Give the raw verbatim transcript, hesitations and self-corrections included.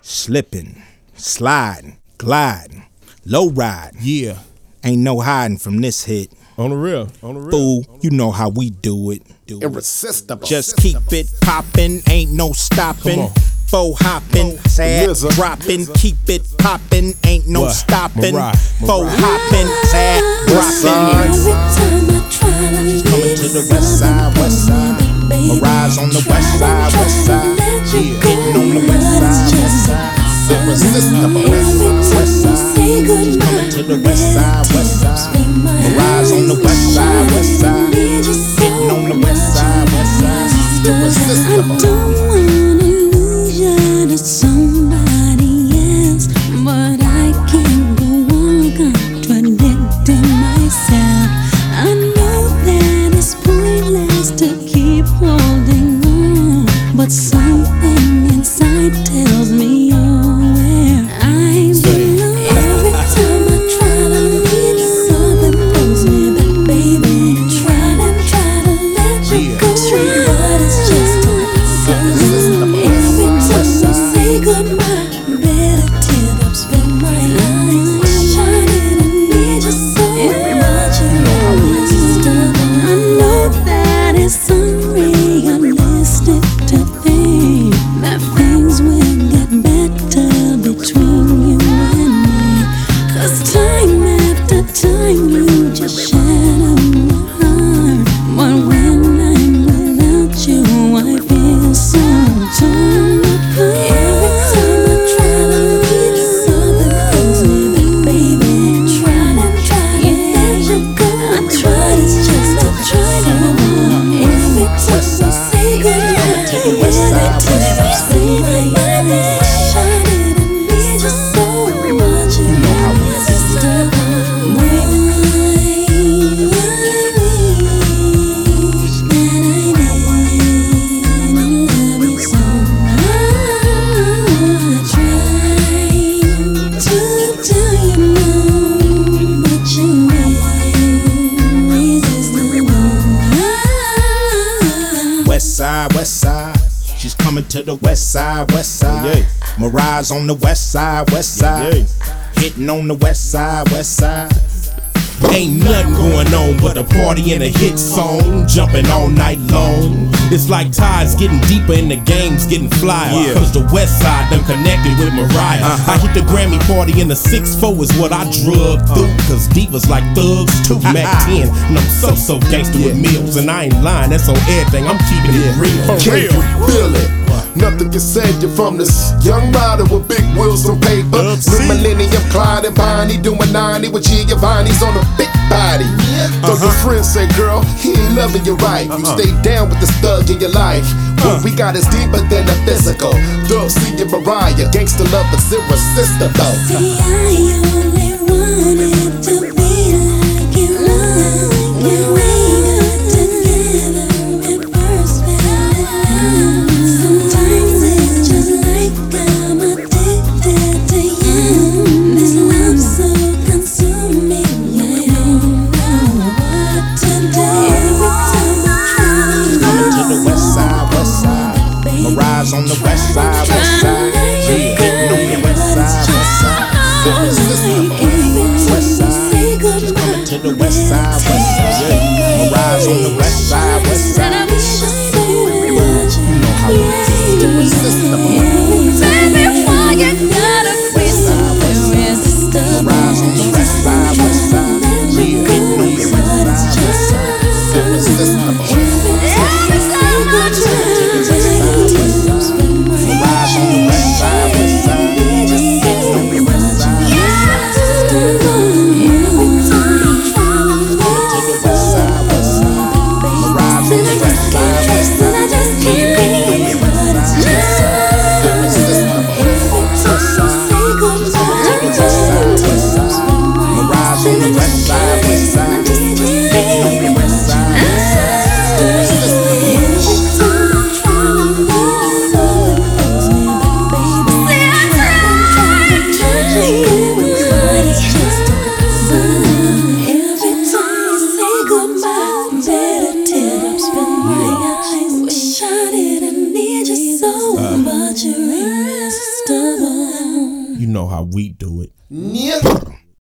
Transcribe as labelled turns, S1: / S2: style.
S1: Slipping, sliding, gliding, low ride.
S2: Yeah.
S1: Ain't no hiding from this hit.
S2: On the real, on the real.
S1: Fool, you know how we do it. Do
S3: Irresistible.
S1: Just keep it poppin', ain't no stopping. Faux hoppin', sad
S3: Lizard.
S1: droppin', keep it poppin', ain't no
S2: What?
S1: stoppin'.
S2: Mariah,
S1: Faux
S2: Mariah.
S1: hoppin', sad droppin'.
S4: Every time I try to leave
S1: Coming to the west side, west side. Mariah's on the west side, west side. Yeah, hitting on the west side, west side.
S3: Irresistible.
S1: West side. Coming to the west side, west side. Mariah's on the west side, west side. Hitting on the west side, west side.
S4: I
S3: Irresistible.
S4: don't wanna lose you to somebody else, but I can't go on contradicting myself. I know that it's pointless to keep holding on, but something inside tells me you're where I belong. Every time I try to leave, something pulls me back, baby. Try to, try to let you go, but it's just a every time we say goodbye, better teardrops fill my eyes. Shining and need you so much. I know that it's unrealistic to think that things will get better between you and me. 'Cause time after time you just shatter my heart. But when I'm without you, I feel so torn apart. Every time I try to leave, something pulls me back, baby. Try to, try to let you go. I try, it's just a try to move on. Every time we say goodbye, every time we say goodbye, shining and need you so much. You know how we
S1: West side, west side. She's coming to the west side, west side.
S2: Yeah.
S1: Mariah's on the west side, west side.
S2: Yeah.
S1: Hitting on the west side, west side. Ain't nothing going on but a party and a hit song, jumping all night long.
S2: It's like tides getting deeper and the game's getting flyer.
S1: Yeah.
S2: Cause the west side done connected with Mariah.
S1: Uh-huh.
S2: I hit the Grammy party in the six four is what I drug through. Cause divas like thugs too. Mac ten, and I'm so so gangster with meals. And I ain't lying, that's on everything, I'm keeping it real.
S3: Can you feel it? Nothing can save you from this young rider with big wheels and paper. New Millennium, Clyde and Bonnie doing ninety with Giovanni's on a big body. Though your friends say, girl, he ain't loving you right. You stay down with this thug in your life. What we got is deeper than the physical. Dub C and Mariah, gangster love is irresistible.
S4: See, I only wanted to be like you, like you. We got together at first fell. Sometimes it's just like I'm addicted to you. This love so consuming, I don't know what to do. Every time I try,
S1: Coming to the west side, west side. Mariah's on the west side, west side. Yeah, hitting on the west side, west side. West side. She's coming to the west side, west side. Yeah. Mariah's on the west side, west side. You know how we do. Irresistible. Mariah's on the west side, west side. Yeah, hitting on the west side, west side. Irresistible. Mariah's on the west side, west side. Hitting on the west side, west side.
S2: You know how we do it.
S3: Yeah.